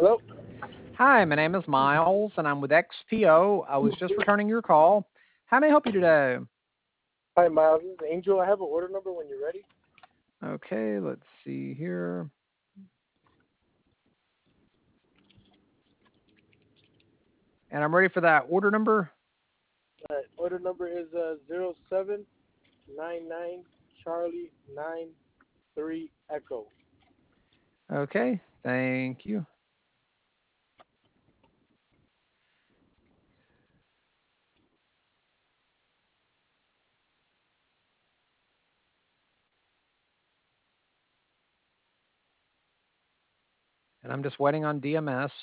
Hello. Hi, my name is Miles, and I'm with XPO. I was just returning your call. How may I help you today? Hi, Miles. This is Angel. I have an order number when you're ready. Okay, let's see here. And I'm ready for that order number. Order number is 0799 Charlie 93 Echo. Okay, thank you. And I'm just waiting on DMS.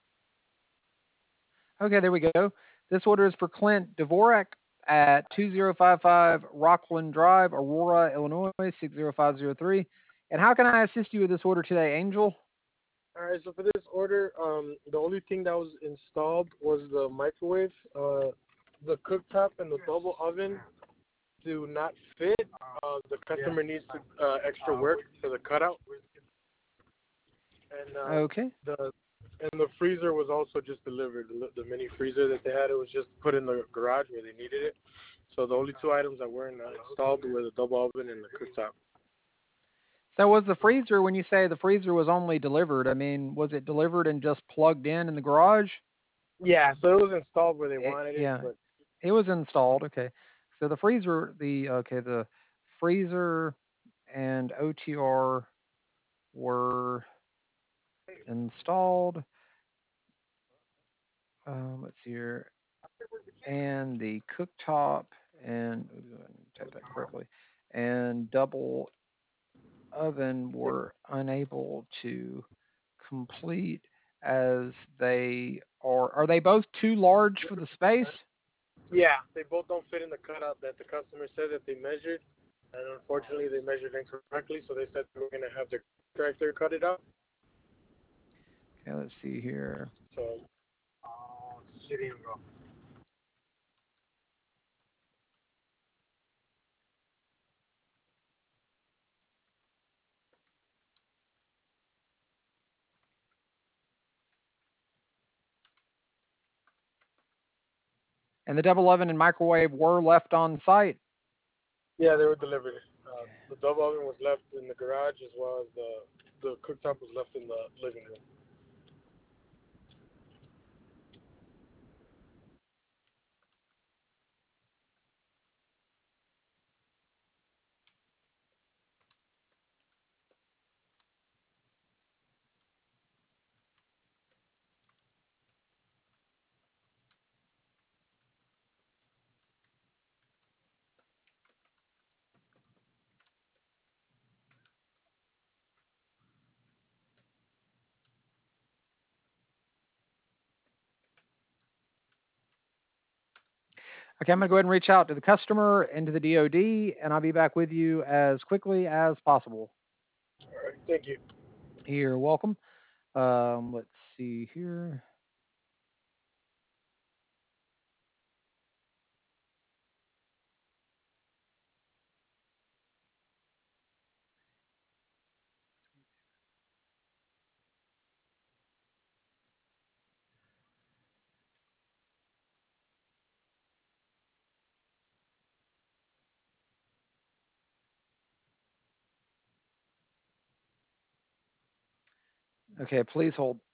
Okay, there we go. This order is for Clint Dvorak at 2055 Rockland Drive, Aurora, Illinois, 60503. And how can I assist you with this order today, Angel? All right. So for this order, the only thing that was installed was the microwave. The cooktop and the double oven do not fit. The customer needs extra work for the cutout, and Okay. the freezer was also just delivered. The mini freezer that they had, it was just put in the garage where they needed it. So the only two items that weren't installed were the double oven and the cooktop. So was the freezer, when you say the freezer was only delivered, I mean, was it delivered and just plugged in the garage? Yeah, so it was installed where they wanted it, Yeah, but it was installed. Okay. So the freezer and OTR were installed. Let's see here. And the cooktop and type that correctly. And double oven were unable to complete as they are they both too large for the space? yeah, they both don't fit in the cutout that the customer said that they measured, and unfortunately they measured incorrectly, so they said they were gonna have their contractor cut it out. Okay, let's see here. So, And the double oven and microwave were left on site. yeah, they were delivered. The double oven was left in the garage as well as the cooktop was left in the living room. Okay, I'm going to go ahead and reach out to the customer and to the DOD, and I'll be back with you as quickly as possible. All right, thank you. You're welcome. Let's see here. Okay, please hold.